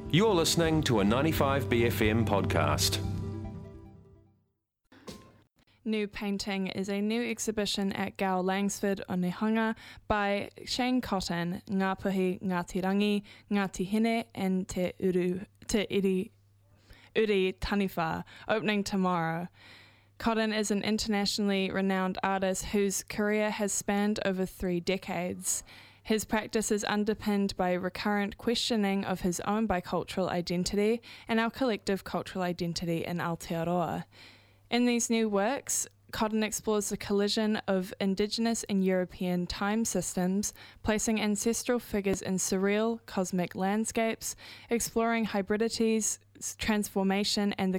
You're listening to a 95BFM podcast. New Painting is a new exhibition at Gao Langsford Onehunga by Shane Cotton, Ngāpuhi, Ngāti Rangi, Ngāti Hine and Te Uri Taniwha, opening tomorrow. Cotton is an internationally renowned artist whose career has spanned over 3 decades. His practice is underpinned by recurrent questioning of his own bicultural identity and our collective cultural identity in Aotearoa. In these new works, Cotton explores the collision of Indigenous and European time systems, placing ancestral figures in surreal, cosmic landscapes, exploring hybridities, transformation, and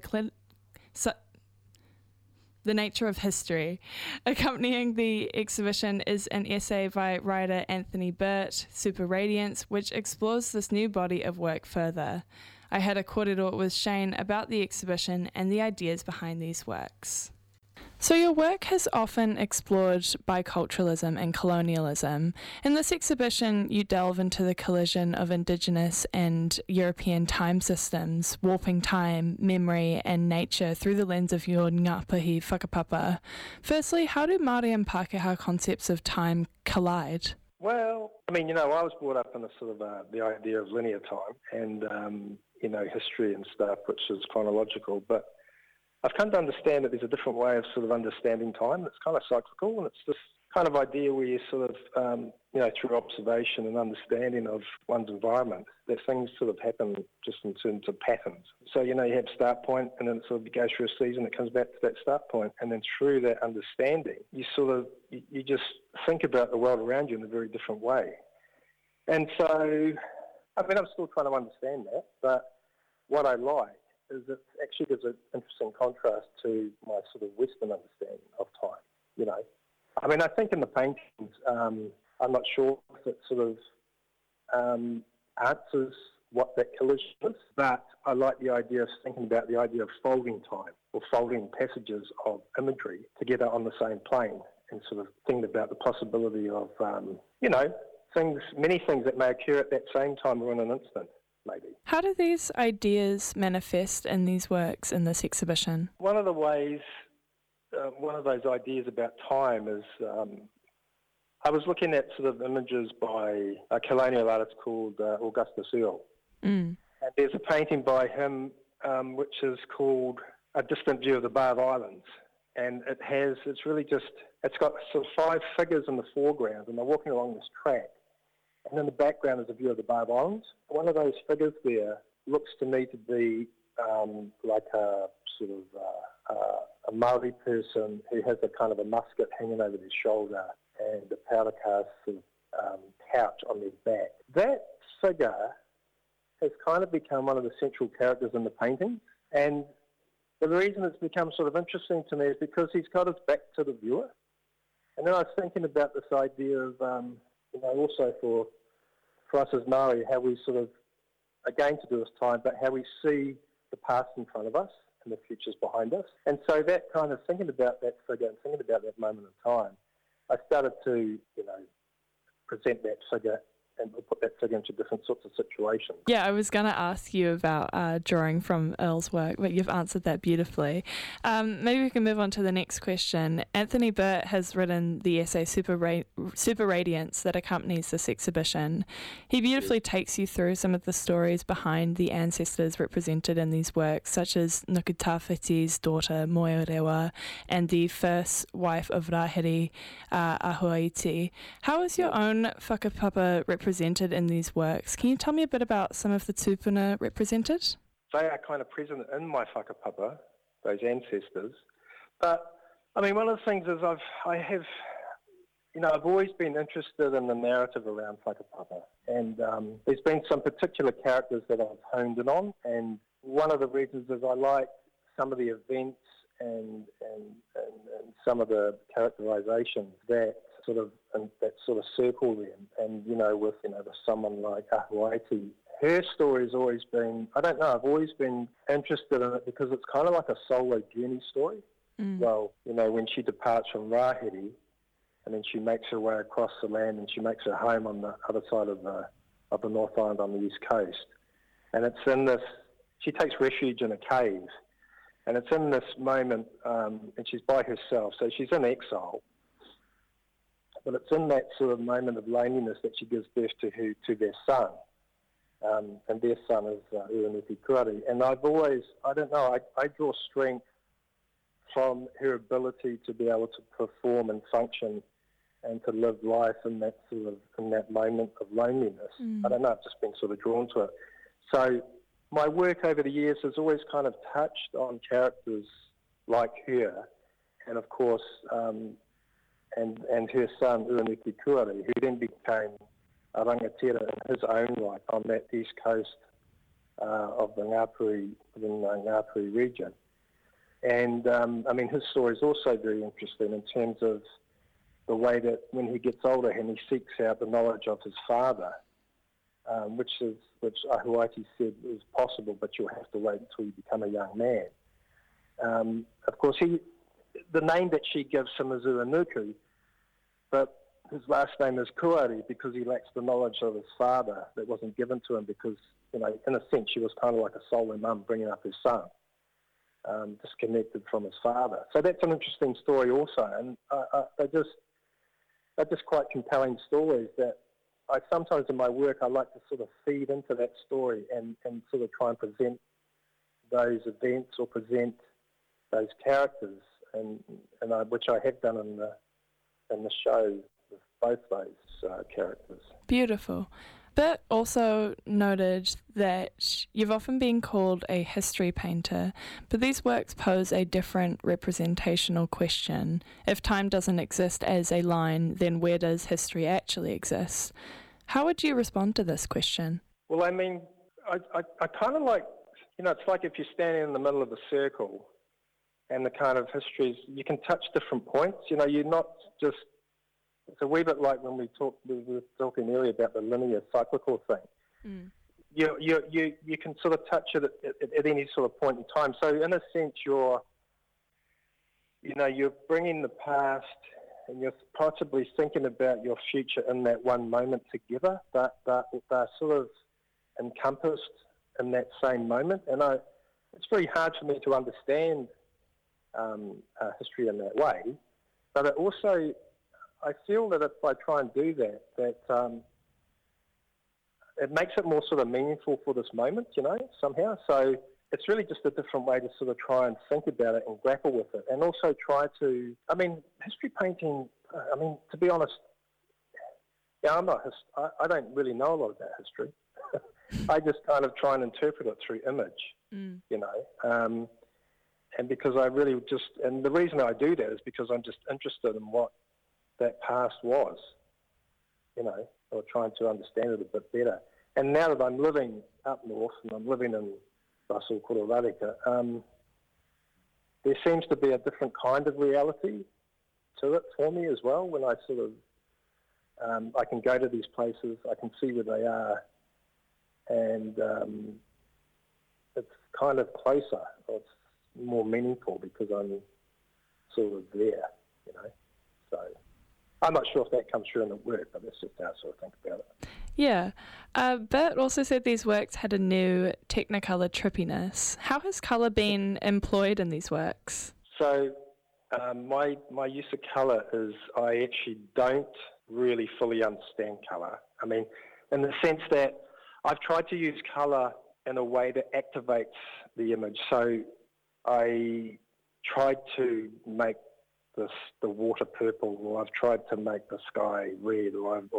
the nature of history. Accompanying the exhibition is an essay by writer Anthony Burt, Super Radiance, which explores this new body of work further. I had a kōrero with Shane about the exhibition and the ideas behind these works. So your work has often explored biculturalism and colonialism. In this exhibition, you delve into the collision of Indigenous and European time systems, warping time, memory, and nature through the lens of your Ngāpuhi whakapapa. Firstly, how do Māori and Pākehā concepts of time collide? Well, I was brought up in a sort of the idea of linear time and, history and stuff, which is chronological, but I've come to understand that there's a different way of sort of understanding time that's kind of cyclical, and it's this kind of idea where you sort of, through observation and understanding of one's environment, that things sort of happen just in terms of patterns. So, you have a start point, and then it sort of goes through a season, it comes back to that start point, and then through that understanding, you just think about the world around you in a very different way. And so, I'm still trying to understand that, but what I like is it actually gives an interesting contrast to my sort of Western understanding of time, I think in the paintings, I'm not sure if it sort of answers what that collision is, but I like the idea of thinking about the idea of folding time or folding passages of imagery together on the same plane and sort of thinking about the possibility of, many things that may occur at that same time or in an instant. Maybe. How do these ideas manifest in these works in this exhibition? One of the ways, one of those ideas about time is, I was looking at sort of images by a colonial artist called Augustus Earle. And there's a painting by him which is called A Distant View of the Bay of Islands. And it's got sort of 5 figures in the foreground, and they're walking along this track. And in the background is a view of the Bay of Islands. One of those figures there looks to me to be like a sort of a Māori person who has a kind of a musket hanging over their shoulder and a powder cast sort of couch on their back. That figure has kind of become one of the central characters in the painting. And the reason it's become sort of interesting to me is because he's got his back to the viewer. And then I was thinking about this idea of, also for us as Māori, how we sort of, again to do with time, but how we see the past in front of us and the futures behind us. And so that kind of thinking about that figure and thinking about that moment in time, I started to, present that figure and put that figure into different sorts of situations. Yeah, I was going to ask you about drawing from Earle's work, but you've answered that beautifully. Maybe we can move on to the next question. Anthony Burt has written the essay Super Radiance that accompanies this exhibition. He beautifully takes you through some of the stories behind the ancestors represented in these works, such as Nuku Tawhiti's daughter, Moeorewa, and the first wife of Rahiri, Ahuaiti. How is your own whakapapa represented in these works? Can you tell me a bit about some of the tupuna represented? They are kind of present in my whakapapa, those ancestors. But, one of the things is I've always been interested in the narrative around whakapapa. And there's been some particular characters that I've honed in on. And one of the reasons is I like some of the events and some of the characterizations that sort of circle them. And, with someone like Ahuaiti, her story's always been, I've always been interested in it because it's kind of like a solo journey story. Well, when she departs from Rahiri and then she makes her way across the land and she makes her home on the other side of the North Island on the east coast. And it's in this, she takes refuge in a cave, and it's in this moment, and she's by herself, so she's in exile. But it's in that sort of moment of loneliness that she gives birth to their son. And their son is Urunuki Kurari. And I've always, I don't know, I draw strength from her ability to be able to perform and function and to live life in that sort of, in that moment of loneliness. I don't know, I've just been sort of drawn to it. So my work over the years has always kind of touched on characters like her, and of course, and her son Urunuki Kurari, who then became a rangatira in his own right on that east coast of the Ngāpuri region. And I mean, his story is also very interesting in terms of the way that when he gets older and he seeks out the knowledge of his father, which Ahuaiti said is possible, but you'll have to wait until you become a young man. Of course, the name that she gives him is Uranuku, but his last name is Kurari because he lacks the knowledge of his father that wasn't given to him because, you know, in a sense, she was kind of like a solo mum bringing up his son, disconnected from his father. So that's an interesting story also, and they're just quite compelling stories that I sometimes in my work I like to sort of feed into that story and sort of try and present those events or present those characters, and which I have done in the show with both those characters. Beautiful. Bert also noted that you've often been called a history painter, but these works pose a different representational question. If time doesn't exist as a line, then where does history actually exist? How would you respond to this question? Well, I mean, I kind of like, you know, it's like if you're standing in the middle of a circle and the kind of histories, you can touch different points. You know, you're not just, it's a wee bit like when we were talking earlier about the linear cyclical thing. You can sort of touch it at any sort of point in time. So in a sense, you're bringing the past and you're possibly thinking about your future in that one moment together. They're sort of encompassed in that same moment. And it's very hard for me to understand history in that way. But it also, I feel that if I try and do that it makes it more sort of meaningful for this moment, you know, somehow. So it's really just a different way to sort of try and think about it and grapple with it, and also try to, I mean, history painting, I mean, to be honest, yeah, I don't really know a lot about history. I just kind of try and interpret it through image, you know, and because I really just, and the reason I do that is because I'm just interested in what that past was, you know, or trying to understand it a bit better. And now that I'm living up north and I'm living in Russell Kororareka, there seems to be a different kind of reality to it for me as well. When I sort of, I can go to these places, I can see where they are, and it's kind of closer. It's more meaningful because I'm sort of there, you know. So I'm not sure if that comes through in the work, but that's just how I sort of think about it. Yeah. Bert also said these works had a new Technicolor trippiness. How has colour been employed in these works? So my use of colour is I actually don't really fully understand colour. I mean, in the sense that I've tried to use colour in a way that activates the image. So I tried to make the water purple, or I've tried to make the sky red,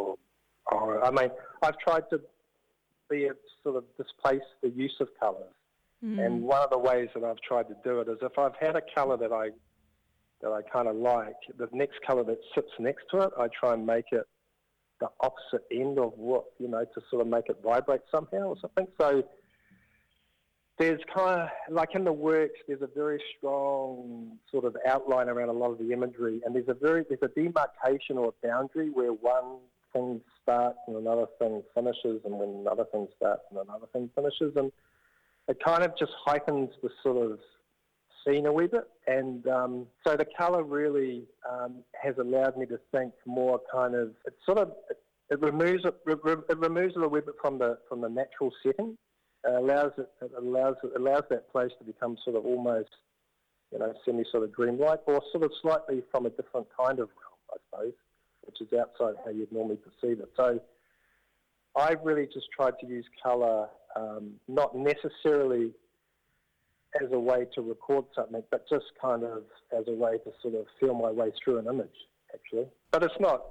I've tried to sort of displace the use of colours. And one of the ways that I've tried to do it is if I've had a colour that I kind of like, the next colour that sits next to it, I try and make it the opposite end of what, you know, to sort of make it vibrate somehow or something. So there's kind of, like in the works, there's a very strong sort of outline around a lot of the imagery, and there's a demarcation or a boundary where one thing starts and another thing finishes, and when another thing starts and another thing finishes, and it kind of just heightens the sort of scene a wee bit. And so the colour really has allowed me to think more kind of, it removes it a wee bit from the natural setting. allows that place to become sort of almost, semi sort of dreamlike, or sort of slightly from a different kind of realm, I suppose, which is outside how you'd normally perceive it. So I really just tried to use colour, not necessarily as a way to record something, but just kind of as a way to sort of feel my way through an image, actually. But it's not,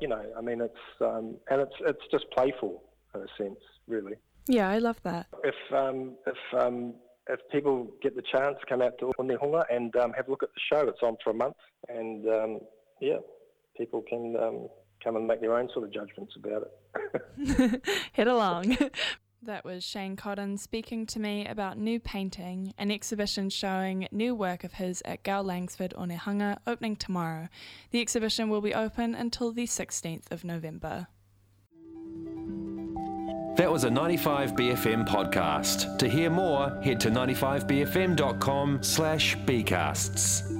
it's just playful in a sense, really. Yeah, I love that. If people get the chance, come out to Onehunga and have a look at the show. It's on for a month, and people can come and make their own sort of judgments about it. Head along. That was Shane Cotton speaking to me about New Painting, an exhibition showing new work of his at Gao Langsford Onehunga, opening tomorrow. The exhibition will be open until the 16th of November. That was a 95BFM podcast. To hear more, head to 95bfm.com/bcasts.